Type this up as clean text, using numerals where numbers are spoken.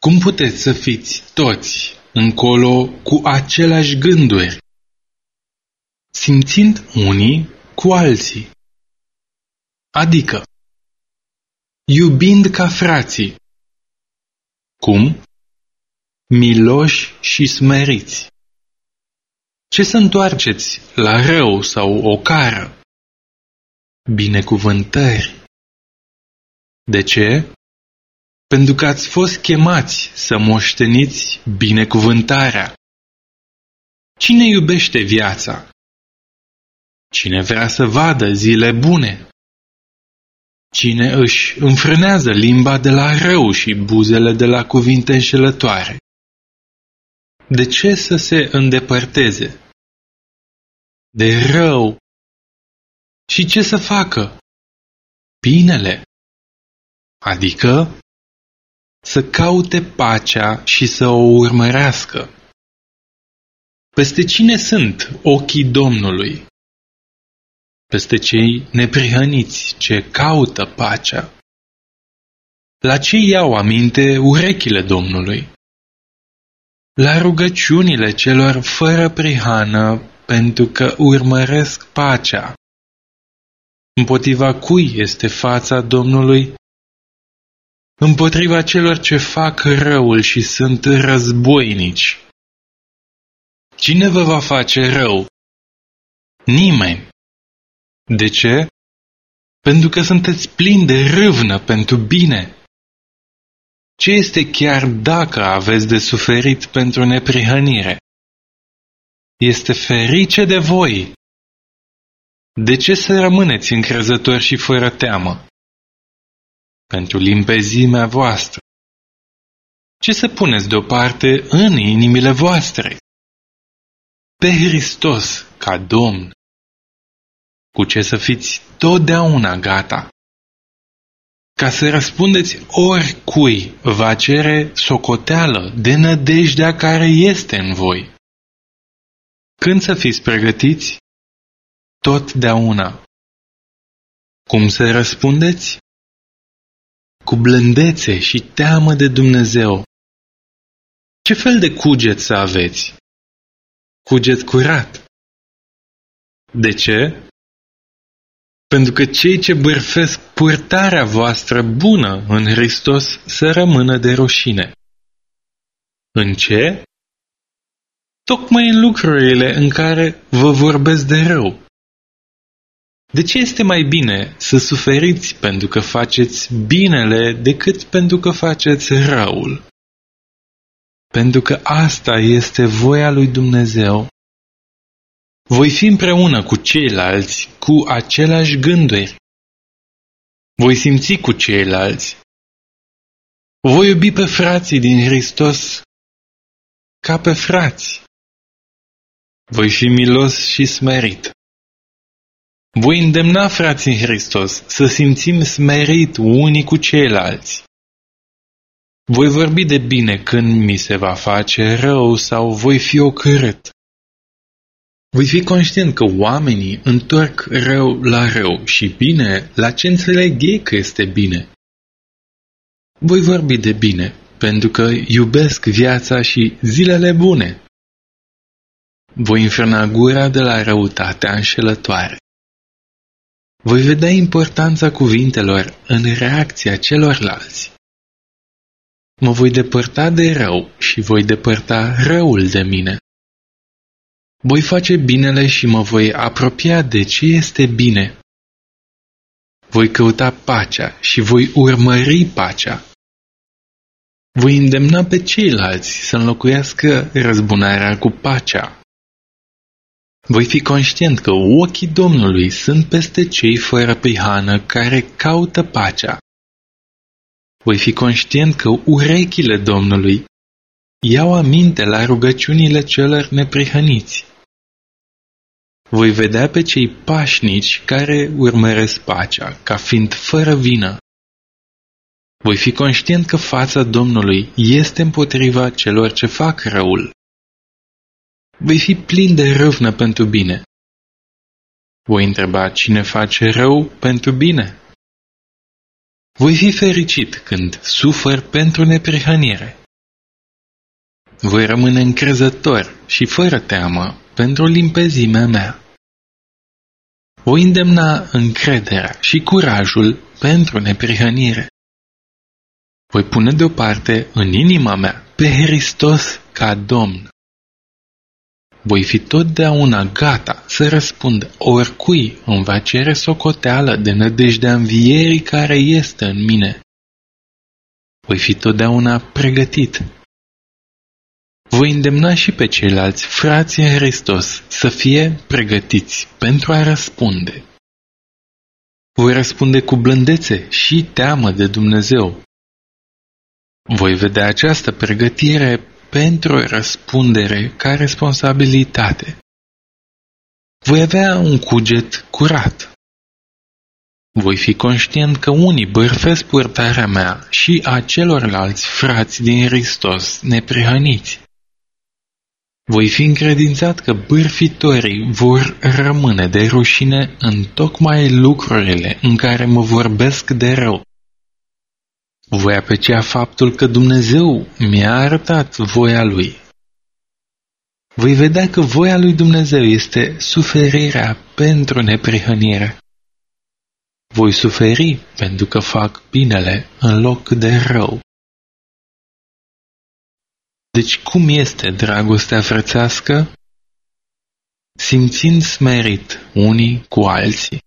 Cum puteți să fiți toți încolo cu aceleași gânduri, simțind unii cu alții? Adică, iubind ca frații. Cum? Miloși și smeriți. Ce să întoarceți la rău sau ocară? Binecuvântări. De ce? Pentru că ați fost chemați să moșteniți binecuvântarea. Cine iubește viața? Cine vrea să vadă zile bune? Cine își înfrânează limba de la rău și buzele de la cuvinte înșelătoare? De ce să se îndepărteze de rău? Și ce să facă? Binele. Adică să caute pacea și să o urmărească. Peste cine sunt ochii Domnului? Peste cei neprihăniți ce caută pacea. La ce iau aminte urechile Domnului? La rugăciunile celor fără prihană, pentru că urmăresc pacea. Împotriva cui este fața Domnului? Împotriva celor ce fac răul și sunt războinici. Cine vă va face rău? Nimeni. De ce? Pentru că sunteți plini de râvnă pentru bine. Ce este chiar dacă aveți de suferit pentru neprihănire? Este ferice de voi. De ce să rămâneți încrezători și fără teamă? Pentru limpezimea voastră. Ce să puneți deoparte în inimile voastre? Pe Hristos ca Domn. Cu ce să fiți totdeauna gata. Ca să răspundeți oricui va cere socoteală de nădejdea care este în voi. Când să fiți pregătiți? Totdeauna. Cum să răspundeți? Cu blândețe și teamă de Dumnezeu. Ce fel de cuget să aveți? Cuget curat. De ce? Pentru că cei ce bârfesc purtarea voastră bună în Hristos să rămână de rușine. În ce? Tocmai în lucrurile în care vă vorbesc de rău. De ce este mai bine să suferiți pentru că faceți binele decât pentru că faceți răul? Pentru că asta este voia lui Dumnezeu. Voi fi împreună cu ceilalți cu aceleași gânduri. Voi simți cu ceilalți. Voi iubi pe frații din Hristos ca pe frați. Voi fi milos și smerit. Voi îndemna frații în Hristos să simțim smerit unii cu ceilalți. Voi vorbi de bine când mi se va face rău sau voi fi ocărât. Voi fi conștient că oamenii întorc rău la rău și bine la ce înțeleg ei că este bine. Voi vorbi de bine, pentru că iubesc viața și zilele bune. Voi înfrâna gura de la răutatea înșelătoare. Voi vedea importanța cuvintelor în reacția celorlalți. Mă voi depărta de rău și voi depărta răul de mine. Voi face binele și mă voi apropia de ce este bine. Voi căuta pacea și voi urmări pacea. Voi îndemna pe ceilalți să înlocuiască răzbunarea cu pacea. Voi fi conștient că ochii Domnului sunt peste cei fără prihană care caută pacea. Voi fi conștient că urechile Domnului iau aminte la rugăciunile celor neprihăniți. Voi vedea pe cei pașnici care urmăresc pacea, ca fiind fără vină. Voi fi conștient că fața Domnului este împotriva celor ce fac răul. Voi fi plin de râvnă pentru bine. Voi întreba cine face rău pentru bine. Voi fi fericit când sufăr pentru neprihănire. voi rămâne încrezător și fără teamă pentru limpezimea mea. Voi îndemna încrederea și curajul pentru neprihănire. Voi pune deoparte în inima mea pe Hristos ca Domn. Voi fi totdeauna gata să răspund oricui îmi va cere socoteală de nădejdea învierii care este în mine. Voi fi totdeauna pregătit. Voi îndemna și pe ceilalți frați în Hristos să fie pregătiți pentru a răspunde. Voi răspunde cu blândețe și teamă de Dumnezeu. Voi vedea această pregătire pentru răspundere ca responsabilitate. Voi avea un cuget curat. Voi fi conștient că unii bârfesc purtarea mea și a celorlalți frați din Hristos neprihăniți. Voi fi încredințat că bârfitorii vor rămâne de rușine în tocmai lucrurile în care mă vorbesc de rău. Voi aprecia faptul că Dumnezeu mi-a arătat voia Lui. Voi vedea că voia lui Dumnezeu este suferirea pentru neprihănire. Voi suferi pentru că fac binele în loc de rău. Deci cum este dragostea frățească? Simțind smerit unii cu alții.